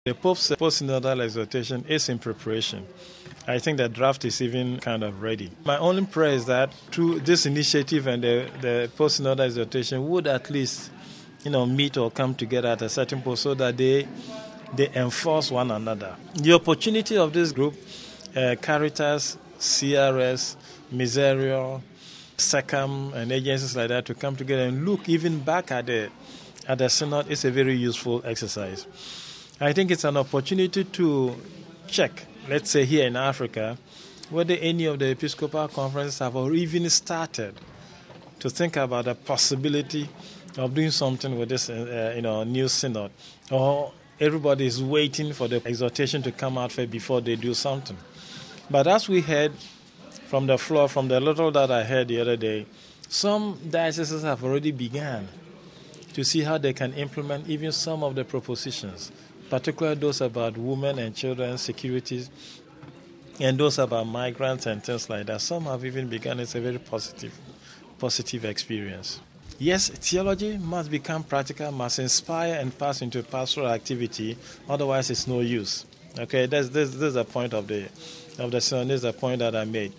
The Pope's post-synodal exhortation is in preparation. I think the draft is even kind of ready. My only prayer is that through this initiative and the post-synodal exhortation would at least, meet or come together at a certain point so that they enforce one another. The opportunity of this group, Caritas, CRS, Miserio, SECAM, and agencies like that to come together and look even back at the synod is a very useful exercise. I think it's an opportunity to check, let's say here in Africa, whether any of the Episcopal conferences have even started to think about the possibility of doing something with this new synod, or everybody is waiting for the exhortation to come out before they do something. But as we heard from the floor, from the little that I heard the other day, some dioceses have already begun to see how they can implement even some of the propositions, particularly those about women and children, security, and those about migrants and things like that. Some have even begun. It's a very positive experience. Yes, theology must become practical, must inspire and pass into pastoral activity. Otherwise, it's no use. Okay, this is the point of the synod. This is the point that I made.